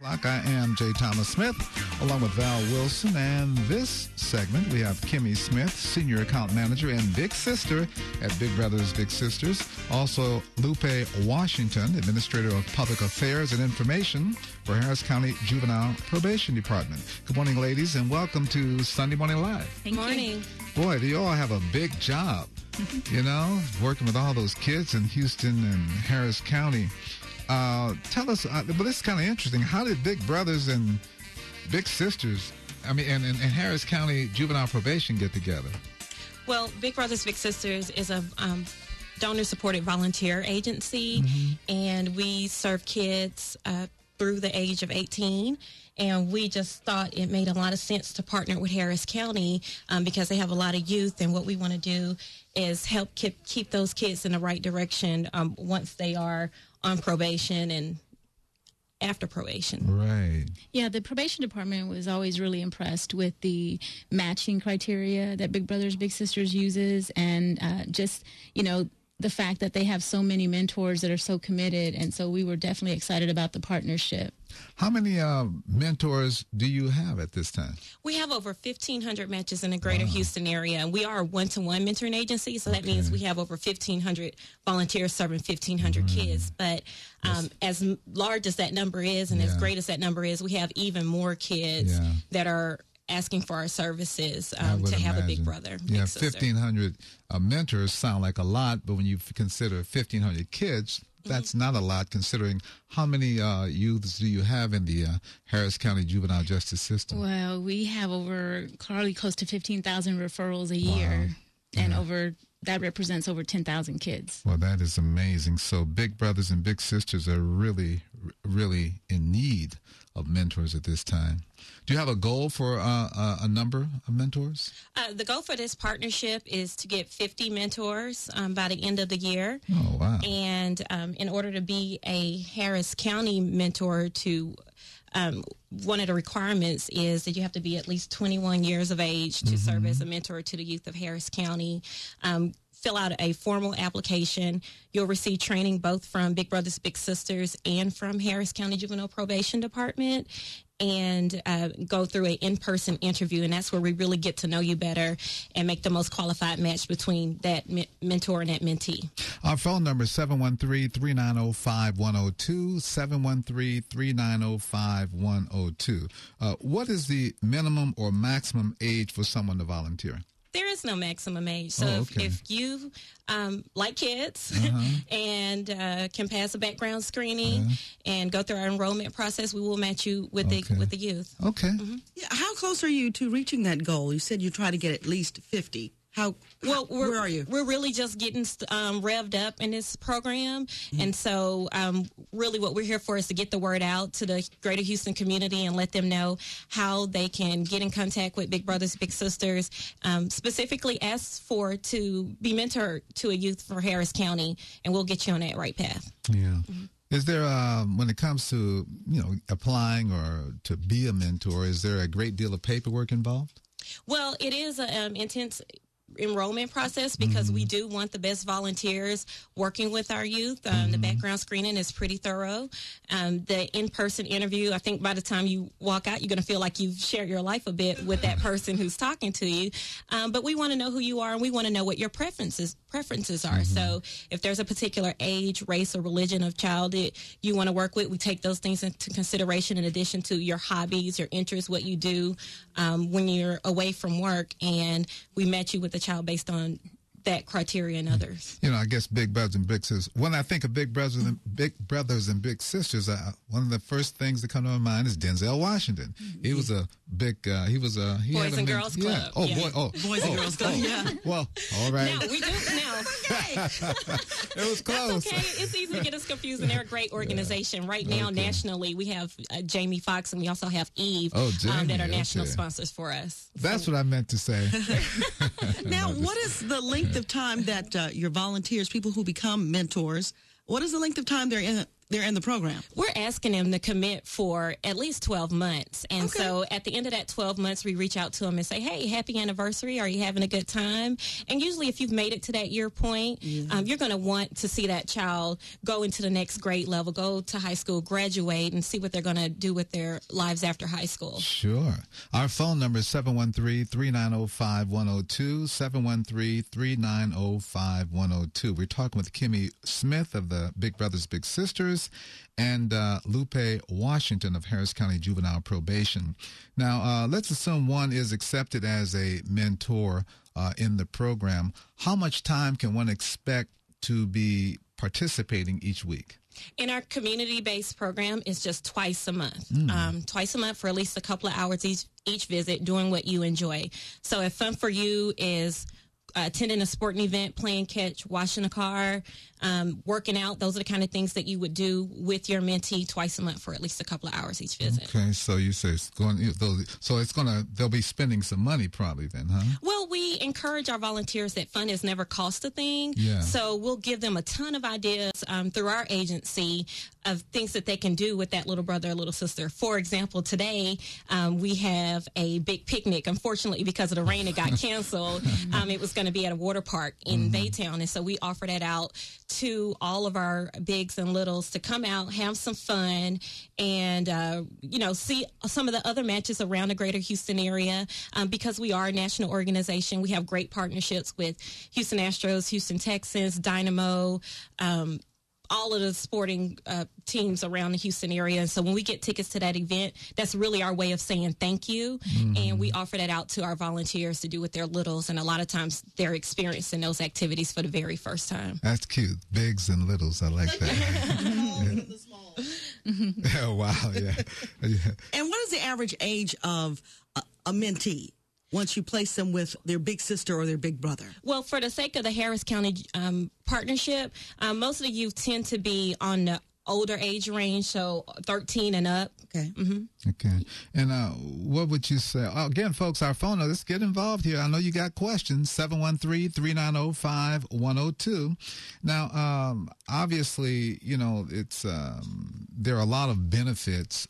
I am Jay Thomas Smith, along with Val Wilson, and this segment we have Kimmy Smith, Senior Account Manager and Big Sister at Big Brothers Big Sisters. Also, Lupe Washington, Administrator of Public Affairs and Information for Harris County Juvenile Probation Department. Good morning, ladies, and welcome to Sunday Morning Live. Good morning. Boy, do you all have a big job, you know, working with all those kids in Houston and Harris County. Tell us, but this is kind of interesting. How did Big Brothers and Big Sisters, and Harris County Juvenile Probation get together? Well, Big Brothers Big Sisters is a donor-supported volunteer agency, and we serve kids through the age of 18. And we just thought it made a lot of sense to partner with Harris County because they have a lot of youth, and what we want to do is help keep those kids in the right direction once they are on probation and after probation. Right. Yeah, the probation department was always really impressed with the matching criteria that Big Brothers Big Sisters uses, and just, you know, the fact that they have so many mentors that are so committed, and so we were definitely excited about the partnership. How many mentors do you have at this time? We have over 1,500 matches in the greater Houston area. We are a one-to-one mentoring agency, so that means we have over 1,500 volunteers serving 1,500 kids. But as large as that number is and as great as that number is, we have even more kids that are asking for our services to have a big brother. Yeah, big sister. 1,500 mentors sound like a lot, but when you consider 1,500 kids, that's not a lot, considering how many youths do you have in the Harris County juvenile justice system? Well, we have probably close to 15,000 referrals a year, and that represents over 10,000 kids. Well, that is amazing. So Big Brothers and Big Sisters are really, really in need of mentors at this time. Do you have a goal for a number of mentors? The goal for this partnership is to get 50 mentors by the end of the year. Oh, wow. And in order to be a Harris County mentor one of the requirements is that you have to be at least 21 years of age to serve as a mentor to the youth of Harris County. Fill out a formal application. You'll receive training both from Big Brothers Big Sisters and from Harris County Juvenile Probation Department, and go through an in-person interview, and that's where we really get to know you better and make the most qualified match between that mentor and that mentee. Our phone number is 713-390-5102, 713-390-5102. What is the minimum or maximum age for someone to volunteer? There is no maximum age. So if you like kids and can pass a background screening and go through our enrollment process, we will match you with the youth. Okay. Yeah, how close are you to reaching that goal? You said you try to get at least 50. Where are you? We're really just getting revved up in this program. And so really what we're here for is to get the word out to the greater Houston community and let them know how they can get in contact with Big Brothers Big Sisters, specifically ask to be mentored to a youth for Harris County, and we'll get you on that right path. Yeah. Is there, when it comes to, applying or to be a mentor, is there a great deal of paperwork involved? Well, it is an intense enrollment process because we do want the best volunteers working with our youth. The background screening is pretty thorough. The in-person interview, I think by the time you walk out, you're going to feel like you've shared your life a bit with that person who's talking to you. But we want to know who you are, and we want to know what your preferences are. So if there's a particular age, race, or religion of child that you want to work with, we take those things into consideration in addition to your hobbies, your interests, what you do when you're away from work, and we match you with the child based on that criteria and others. I guess Big Brothers and Big Sisters. When I think of Big Brothers and Big Sisters, one of the first things that come to my mind is Denzel Washington. He was a big. He Boys and Girls Club. Boys and Girls Club. Yeah. Well, all right. Now we do now. It was close. That's okay. It's easy to get us confused, and they're a great organization. Right now, nationally, we have Jamie Foxx, and we also have Eve that are national sponsors for us. That's what I meant to say. Now, what is the length of time that your volunteers, people who become mentors, what is the length of time they're they're in the program? We're asking them to commit for at least 12 months. And so at the end of that 12 months, we reach out to them and say, hey, happy anniversary. Are you having a good time? And usually if you've made it to that year point, you're going to want to see that child go into the next grade level, go to high school, graduate, and see what they're going to do with their lives after high school. Sure. Our phone number is 713-390-5102, 713-390-5102. We're talking with Kimmy Smith of the Big Brothers Big Sisters and Lupe Washington of Harris County Juvenile Probation. Now, let's assume one is accepted as a mentor in the program. How much time can one expect to be participating each week? In our community-based program, it's just twice a month. Twice a month for at least a couple of hours each visit, doing what you enjoy. So if fun for you is attending a sporting event, playing catch, washing a car, working out, those are the kind of things that you would do with your mentee twice a month for at least a couple of hours each visit. Okay, so you say it's going. So they'll be spending some money probably then, huh? Well, we encourage our volunteers that fun has never cost a thing. Yeah. So we'll give them a ton of ideas through our agency of things that they can do with that little brother or little sister. For example, today we have a big picnic. Unfortunately, because of the rain, it got canceled. It was going to be at a water park in Baytown, and so we offer that out to all of our bigs and littles to come out, have some fun, and see some of the other matches around the greater Houston area. Because we are a national organization, we have great partnerships with Houston Astros, Houston Texans, Dynamo, all of the sporting teams around the Houston area. And so when we get tickets to that event, that's really our way of saying thank you. And we offer that out to our volunteers to do with their littles. And a lot of times they're experiencing those activities for the very first time. That's cute. Bigs and littles. I like that. Oh, wow. Yeah. And what is the average age of a mentee once you place them with their big sister or their big brother? Well, for the sake of the Harris County partnership, most of the youth tend to be on the older age range, so 13 and up. Okay. Okay. And what would you say? Again, folks, our phone, let's get involved here. I know you got questions, 713-390-5102. Now, obviously, it's there are a lot of benefits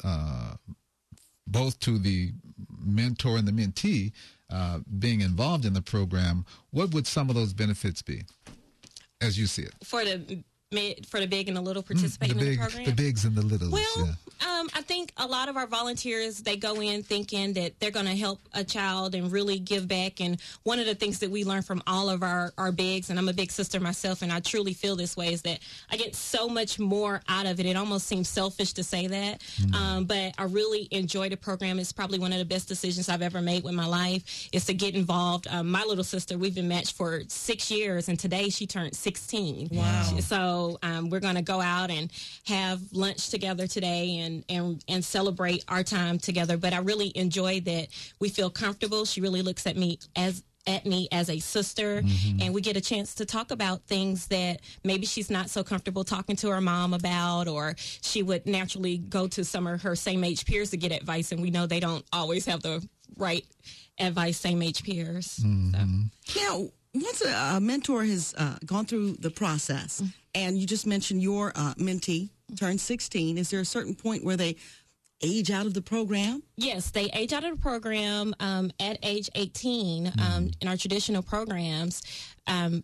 both to the mentor and the mentee being involved in the program. What would some of those benefits be, as you see it? For the big and the little participating in the program? The bigs and the littles, Well, I think a lot of our volunteers, they go in thinking that they're going to help a child and really give back. And one of the things that we learn from all of our bigs, and I'm a big sister myself, and I truly feel this way, is that I get so much more out of it. It almost seems selfish to say that, but I really enjoy the program. It's probably one of the best decisions I've ever made with my life, is to get involved. My little sister, we've been matched for 6 years, and today she turned 16. Wow. So we're going to go out and have lunch together today and celebrate our time together. But I really enjoy that we feel comfortable. She really looks at me as a sister, and we get a chance to talk about things that maybe she's not so comfortable talking to her mom about, or she would naturally go to some of her same age peers to get advice, and we know they don't always have the right advice, same age peers. So. Now, once a mentor has gone through the process, and you just mentioned your mentee turned 16, is there a certain point where they age out of the program? Yes, they age out of the program at age 18 in our traditional programs, and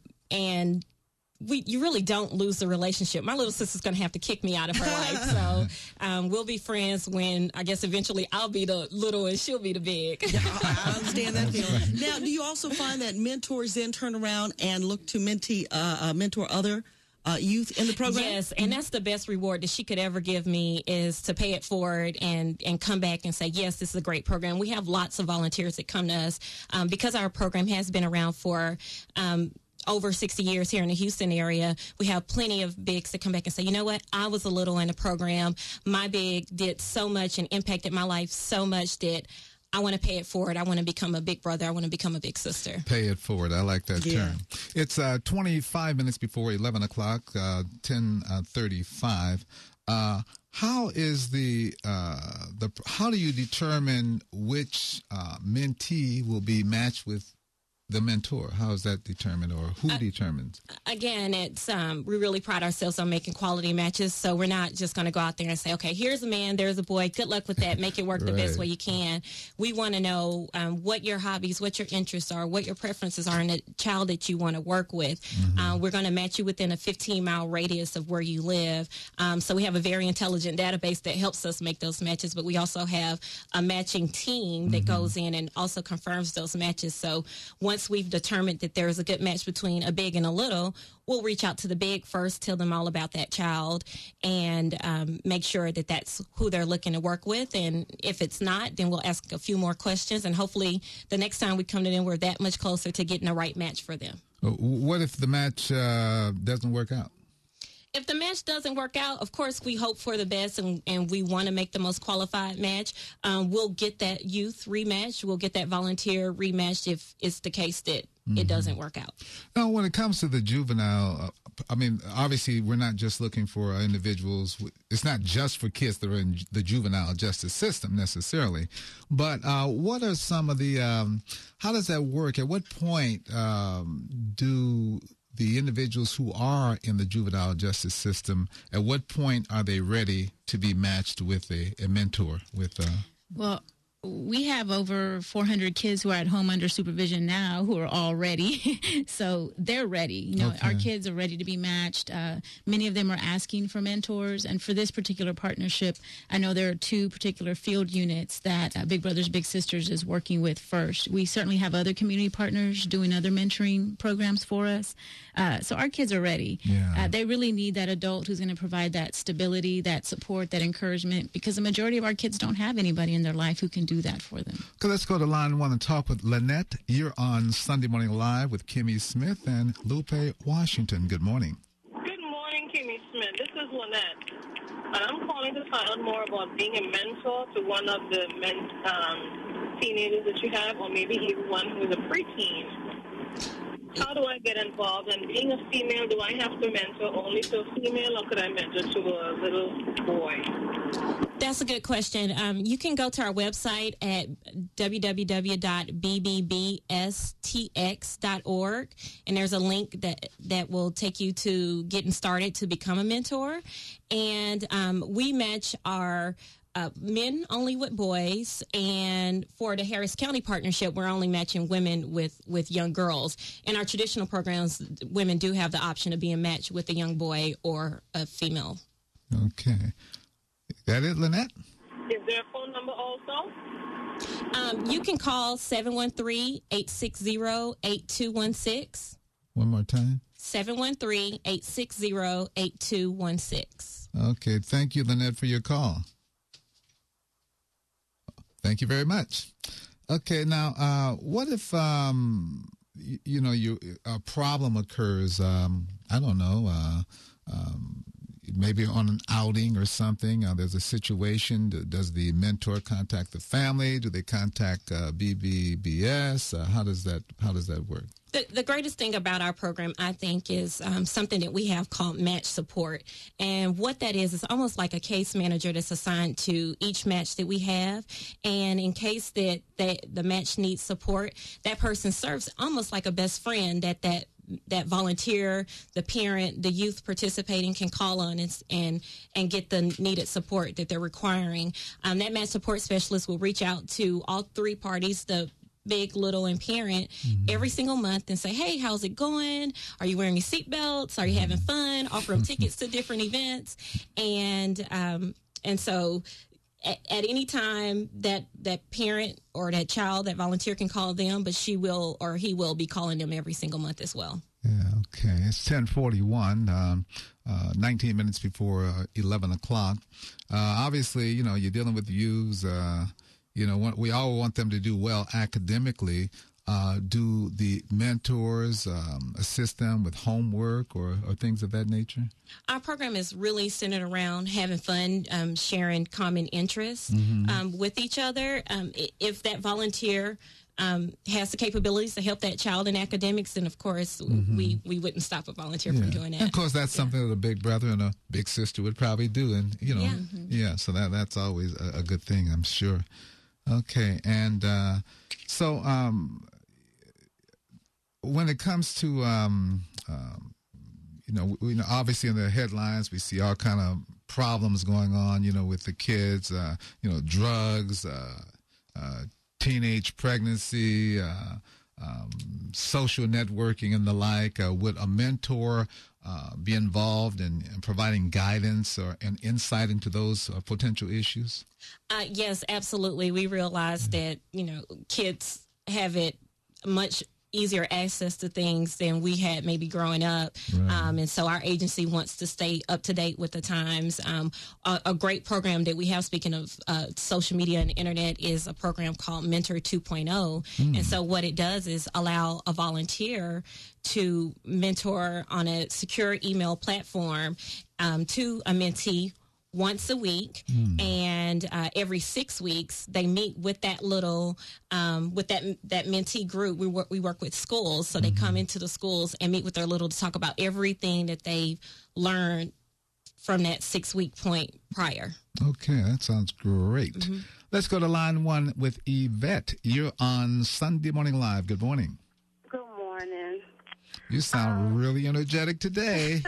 you really don't lose the relationship. My little sister's going to have to kick me out of her life, so we'll be friends when, I guess, eventually I'll be the little and she'll be the big. I understand that feeling. Now, do you also find that mentors then turn around and look to mentor other youth in the program? Yes, and that's the best reward that she could ever give me, is to pay it forward and come back and say, yes, this is a great program. We have lots of volunteers that come to us because our program has been around for over 60 years here in the Houston area. We have plenty of bigs that come back and say, you know what, I was a little in the program. My big did so much and impacted my life so much that I want to pay it forward. I want to become a big brother. I want to become a big sister. Pay it forward. I like that term. It's 25 minutes before 11 o'clock, 10:35. How is how do you determine which mentee will be matched with the mentor? How is that determined, or who determines? Again, it's we really pride ourselves on making quality matches. So we're not just going to go out there and say, okay, here's a man, there's a boy. Good luck with that. Make it work the best way you can. We want to know what your hobbies, what your interests are, what your preferences are in a child that you want to work with. We're going to match you within a 15-mile radius of where you live. So we have a very intelligent database that helps us make those matches, but we also have a matching team that goes in and also confirms those matches. So once we've determined that there's a good match between a big and a little, we'll reach out to the big first, tell them all about that child, and make sure that that's who they're looking to work with. And if it's not, then we'll ask a few more questions, and hopefully the next time we come to them, we're that much closer to getting the right match for them. What if the match doesn't work out? If the match doesn't work out, of course, we hope for the best, and we want to make the most qualified match. We'll get that youth rematch. We'll get that volunteer rematched if it's the case that it doesn't work out. Now, when it comes to the juvenile, I mean, obviously, we're not just looking for individuals. It's not just for kids that are in the juvenile justice system necessarily. But what are some of the, how does that work? At what point do the individuals who are in the juvenile justice system, at what point are they ready to be matched with a mentor? Well, we have over 400 kids who are at home under supervision now who are all ready. So they're ready. You know, our kids are ready to be matched. Many of them are asking for mentors. And for this particular partnership, I know there are two particular field units that Big Brothers Big Sisters is working with first. We certainly have other community partners doing other mentoring programs for us. So our kids are ready. Yeah. They really need that adult who's going to provide that stability, that support, that encouragement, because the majority of our kids don't have anybody in their life who can do that for them. Okay, let's go to line one and talk with Lynette. You're on Sunday Morning Live with Kimmy Smith and Lupe Washington. Good morning. Good morning, Kimmy Smith. This is Lynette. And I'm calling to find out more about being a mentor to one of the teenagers that you have, or maybe even one who is a preteen. How do I get involved? And being a female, do I have to mentor only to a female, or could I mentor to a little boy? That's a good question. You can go to our website at www.bbbstx.org, and there's a link that will take you to getting started to become a mentor. And we match our men only with boys, and for the Harris County partnership, we're only matching women with young girls. In our traditional programs, women do have the option of being matched with a young boy or a female. Okay. That it, Lynette? Is there a phone number also? You can call 713-860-8216. One more time. 713-860-8216. Okay. Thank you, Lynette, for your call. Thank you very much. Okay, now, what if, a problem occurs, I don't know, maybe on an outing or something, there's a situation, does the mentor contact the family? Do they contact BBBS? How does that work? The greatest thing about our program, I think, is something that we have called match support. And what that is almost like a case manager that's assigned to each match that we have. And in case that the match needs support, that person serves almost like a best friend that volunteer, the parent, the youth participating can call on and get the needed support that they're requiring. That match support specialist will reach out to all three parties, the big, little, and parent, every single month and say, hey, how's it going? Are you wearing your seatbelts? Are you having fun? Offer them tickets to different events. And so at any time that parent or that child, that volunteer can call them, but she will or he will be calling them every single month as well. Yeah, okay. It's 10:41, 19 minutes before 11 o'clock. Obviously, you're dealing with youths. We all want them to do well academically. Do the mentors assist them with homework or things of that nature? Our program is really centered around having fun, sharing common interests with each other. If that volunteer has the capabilities to help that child in academics, then of course we wouldn't stop a volunteer from doing that. And of course, that's something that a big brother and a big sister would probably do, and so that's always a good thing, I'm sure. Okay, and so when it comes to, obviously in the headlines, we see all kind of problems going on, with the kids, drugs, teenage pregnancy, social networking and the like. Would a mentor be involved in providing guidance or an insight into those potential issues? Yes, absolutely. We realize that, kids have it much easier access to things than we had maybe growing up. Right. And so our agency wants to stay up to date with the times. A great program that we have, speaking of social media and internet, is a program called Mentor 2.0. And so what it does is allow a volunteer to mentor on a secure email platform to a mentee once a week, and every 6 weeks they meet with that little with that mentee group. We work with schools, so they come into the schools and meet with their little to talk about everything that they've learned from that 6 week point prior. Okay, that sounds great. Let's go to line one with Yvette. You're on Sunday Morning Live. Good morning. Good morning. You sound really energetic today.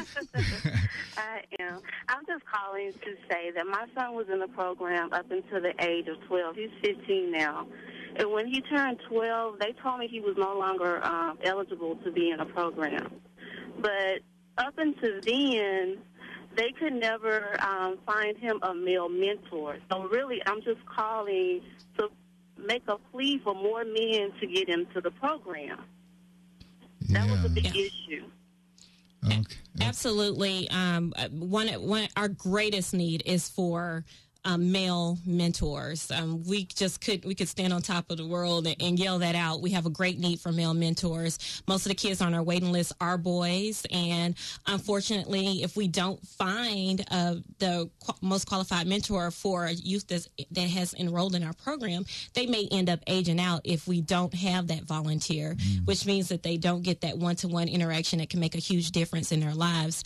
I am. I'm just calling to say that my son was in the program up until the age of 12. He's 15 now. And when he turned 12, they told me he was no longer eligible to be in a program. But up until then, they could never find him a male mentor. So really, I'm just calling to make a plea for more men to get into the program. That was a big issue. Okay. Absolutely. One our greatest need is for male mentors. We could stand on top of the world and yell that out. We have a great need for male mentors. Most of the kids on our waiting list are boys, and unfortunately, if we don't find the most qualified mentor for a youth that has enrolled in our program, they may end up aging out if we don't have that volunteer, which means that they don't get that one-to-one interaction that can make a huge difference in their lives.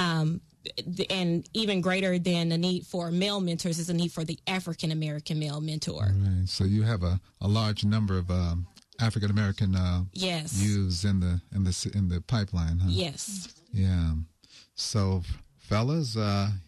And even greater than the need for male mentors is the need for the African American male mentor. Right. So you have a large number of African American youths in the pipeline, huh? Yes. Yeah. So, fellas,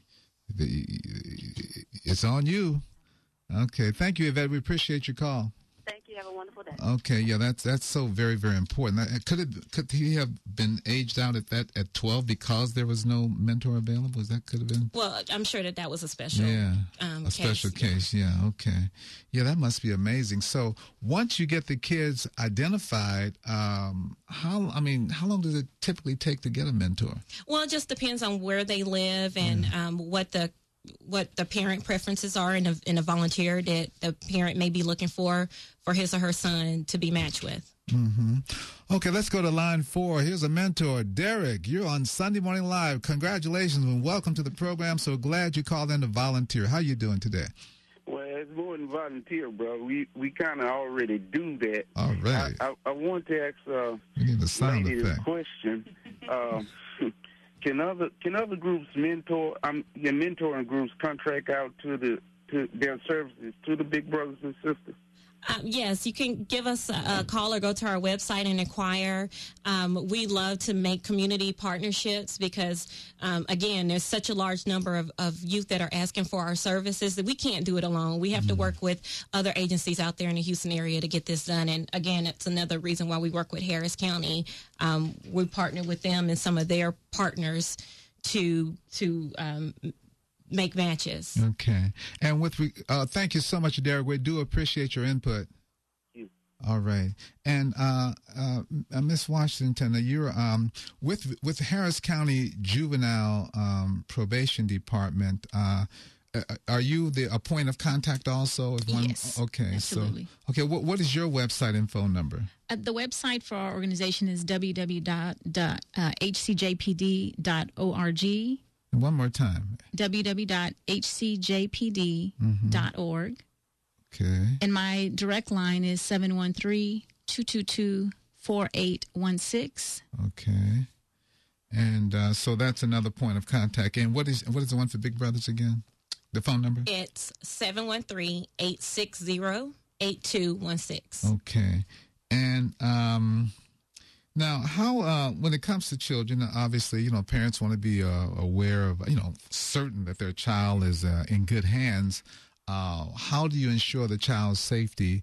it's on you. Okay. Thank you, Yvette. We appreciate your call. Thank you. Have a wonderful day. Okay, yeah, that's so very, very important. Could he have been aged out at 12 because there was no mentor available? Could have been? Well, I'm sure that was a special special case. Yeah, okay. Yeah, that must be amazing. So once you get the kids identified, how long does it typically take to get a mentor? Well, it just depends on where they live and what the parent preferences are in a volunteer that the parent may be looking for his or her son to be matched with. Okay, let's go to line 4. Here's a mentor. Derek, you're on Sunday Morning Live. Congratulations and welcome to the program. So glad you called in to volunteer. How you doing today? Well, it's more than volunteer, bro. We kind of already do that. All right. I want to ask we need the sound lady effect. a question. Can other groups mentor? Your mentoring groups contract out to their services to the big brothers and sisters? Yes, you can give us a call or go to our website and inquire. We love to make community partnerships because, again, there's such a large number of youth that are asking for our services that we can't do it alone. We have to work with other agencies out there in the Houston area to get this done. And, again, it's another reason why we work with Harris County. We partner with them and some of their partners to make matches. Okay. And thank you so much, Derek. We do appreciate your input. Thank you. All right. And Miss Washington, you're with Harris County Juvenile Probation Department. Are you a point of contact also? Yes. Okay. Absolutely. So, what is your website and phone number? The website for our organization is www.hcjpd.org. One more time. www.hcjpd.org. Okay. And my direct line is 713-222-4816. Okay. And so that's another point of contact. And what is the one for Big Brothers again? The phone number? It's 713-860-8216. Okay. And Now, how when it comes to children, obviously, parents want to be aware of, certain that their child is in good hands. How do you ensure the child's safety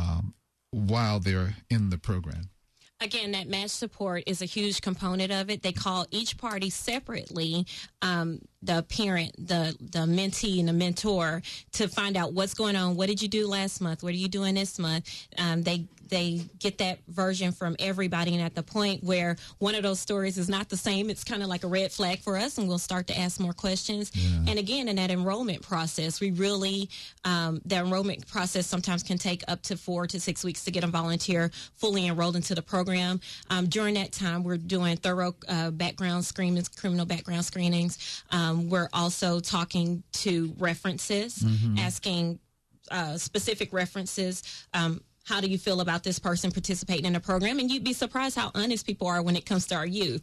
while they're in the program? Again, that match support is a huge component of it. They call each party separately, the parent, the mentee, and the mentor, to find out what's going on. What did you do last month? What are you doing this month? They get that version from everybody, and at the point where one of those stories is not the same, it's kind of like a red flag for us, and we'll start to ask more questions. Yeah. And again, in that enrollment process, we really, the enrollment process sometimes can take up to 4 to 6 weeks to get a volunteer fully enrolled into the program. During that time, we're doing thorough background screenings, criminal background screenings. We're also talking to references, asking specific references. How do you feel about this person participating in the program? And you'd be surprised how honest people are when it comes to our youth.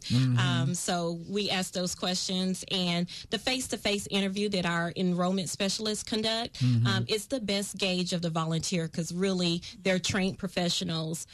So we ask those questions, and the face-to-face interview that our enrollment specialists conduct is the best gauge of the volunteer, because really they're trained professionals.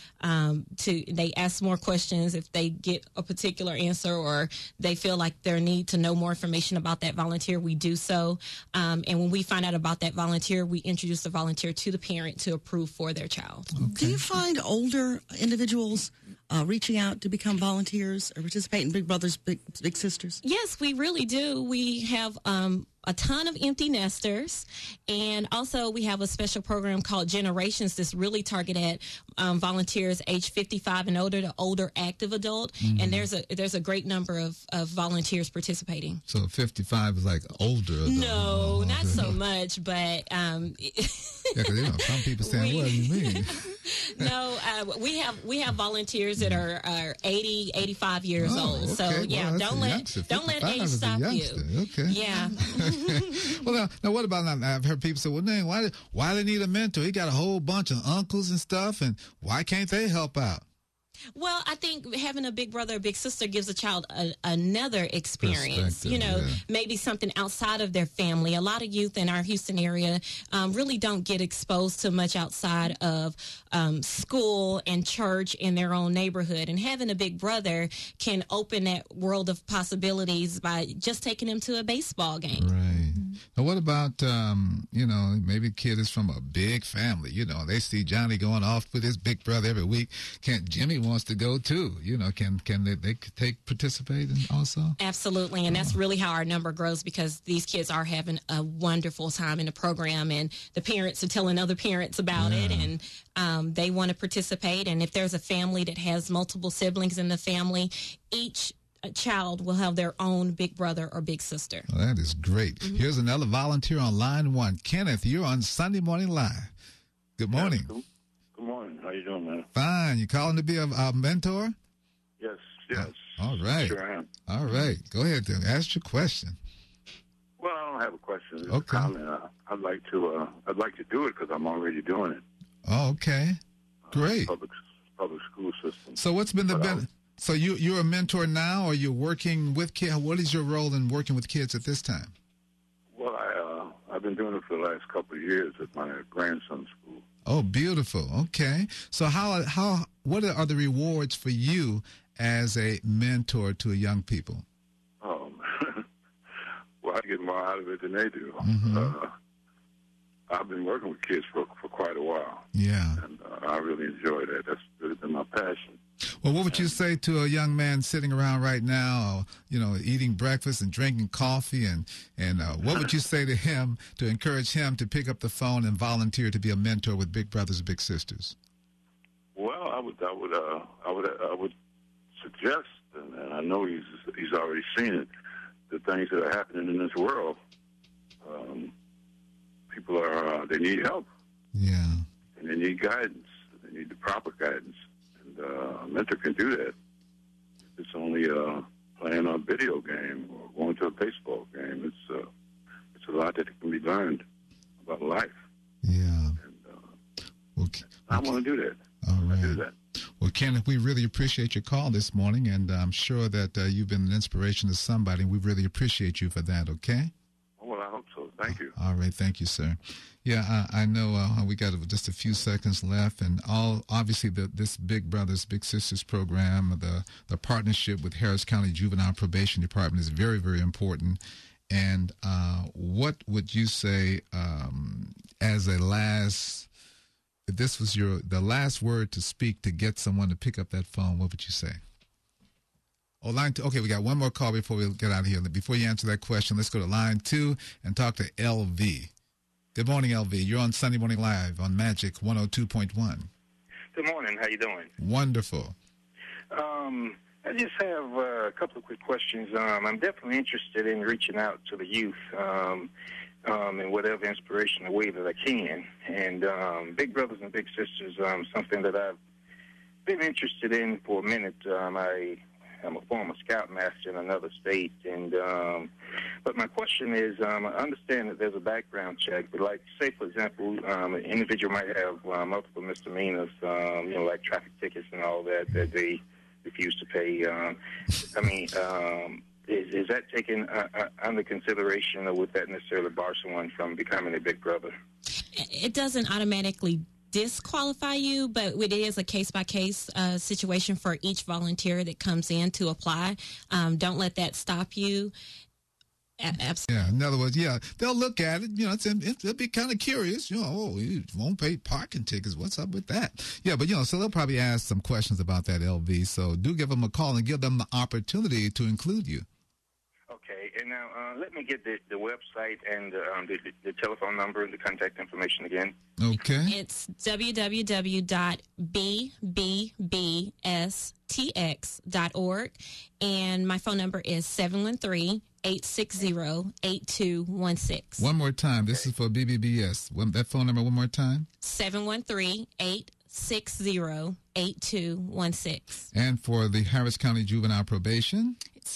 They ask more questions if they get a particular answer or they feel like they need to know more information about that volunteer. We do so. And when we find out about that volunteer, we introduce the volunteer to the parent to approve for their child. Okay. Do you find older individuals reaching out to become volunteers or participate in Big Brothers Big Sisters? Yes, we really do. We have a ton of empty nesters, and also we have a special program called Generations that's really targeted at volunteers age 55 and older, the older active adult, and there's a great number of volunteers participating. So 55 is like older adult. No, not so much, but yeah, because some people saying, what do you mean? No, we have volunteers that are 80, 85 years old. So yeah, well, don't let age stop you. Okay. Yeah. Well, now what about now? I've heard people say, well, dang, why they need a mentor? He got a whole bunch of uncles and stuff, and why can't they help out? Well, I think having a big brother or big sister gives a child another experience, maybe something outside of their family. A lot of youth in our Houston area really don't get exposed to much outside of school and church in their own neighborhood. And having a big brother can open that world of possibilities by just taking them to a baseball game. Right. Now, what about, maybe a kid is from a big family. They see Johnny going off with his big brother every week. Can't Jimmy wants to go too? Can they participate also? Absolutely, and that's really how our number grows, because these kids are having a wonderful time in the program, and the parents are telling other parents about it, and they want to participate. And if there's a family that has multiple siblings in the family, each child will have their own big brother or big sister. Well, that is great. Here's another volunteer on line one. Kenneth, you're on Sunday Morning Live. Good morning. Yes, good morning. How you doing, man? Fine. You calling to be a mentor? Yes. All right. Sure I am. All right. Go ahead then. Ask your question. Well, I don't have a question. It's okay. A comment. I'd like to do it because I'm already doing it. Oh, okay. Great. Public school system. So what's been So you're a mentor now, or you're working with kids? What is your role in working with kids at this time? Well, I've been doing it for the last couple of years at my grandson's school. Oh, beautiful. Okay. So what are the rewards for you as a mentor to young people? Well, I get more out of it than they do. I've been working with kids for quite a while. Yeah. And I really enjoy that. That's really been my passion. Well, what would you say to a young man sitting around right now, eating breakfast and drinking coffee, and what would you say to him to encourage him to pick up the phone and volunteer to be a mentor with Big Brothers Big Sisters? Well, I would suggest, and I know he's already seen it, the things that are happening in this world. People they need help. Yeah. And they need guidance. They need the proper guidance. A mentor can do that. It's only playing a video game or going to a baseball game. It's a lot that can be learned about life. Yeah. And, I want to do that. All right. I do that. Well, Kenneth, we really appreciate your call this morning, and I'm sure that you've been an inspiration to somebody, and we really appreciate you for that, okay? Well, I hope so. Thank you. All right. Thank you, sir. Yeah, I know we got just a few seconds left, and obviously this Big Brothers Big Sisters program, the partnership with Harris County Juvenile Probation Department is very, very important. And what would you say as a last, if this was the last word to speak to get someone to pick up that phone, what would you say? Oh, line 2. Okay, we got one more call before we get out of here. Before you answer that question, let's go to line 2 and talk to LV. Good morning, LV. You're on Sunday Morning Live on Magic 102.1. Good morning. How you doing? Wonderful. I just have a couple of quick questions. I'm definitely interested in reaching out to the youth in whatever inspirational way that I can. And Big Brothers and Big Sisters, something that I've been interested in for a minute. I'm a former scoutmaster in another state, and but my question is, I understand that there's a background check, but like, say for example, an individual might have multiple misdemeanors, like traffic tickets and all that they refuse to pay. Is that taken under consideration, or would that necessarily bar someone from becoming a Big Brother? It doesn't automatically disqualify you, but it is a case-by-case situation for each volunteer that comes in to apply. Don't let that stop you. Absolutely. Yeah, in other words, they'll look at it, they'll be kind of curious, you won't pay parking tickets, what's up with that? Yeah, but, so they'll probably ask some questions about that, LV, so do give them a call and give them the opportunity to include you. Okay, and now let me get the website and the telephone number and the contact information again. Okay. It's www.bbbstx.org, and my phone number is 713-860-8216. One more time. This is for BBBS. That phone number one more time. 713-860-8216. And for the Harris County Juvenile Probation?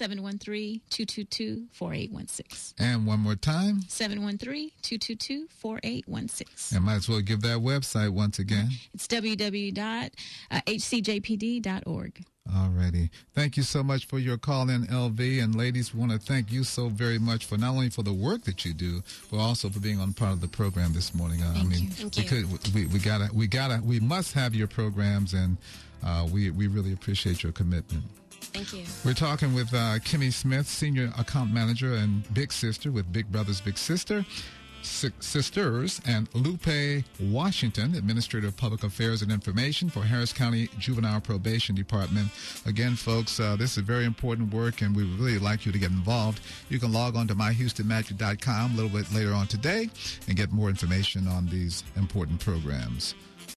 713-222-4816. And one more time? 713-222-4816. And might as well give that website once again. It's www.hcjpd.org. All righty. Thank you so much for your call in, LV. And ladies, we want to thank you so very much for not only for the work that you do, but also for being on part of the program this morning. Thank you. We must have your programs, and we really appreciate your commitment. Thank you. We're talking with Kimmy Smith, Senior Account Manager and Big Sister with Big Brothers Big Sisters, and Lupe Washington, Administrator of Public Affairs and Information for Harris County Juvenile Probation Department. Again, folks, this is very important work, and we would really like you to get involved. You can log on to myhoustonmagic.com a little bit later on today and get more information on these important programs.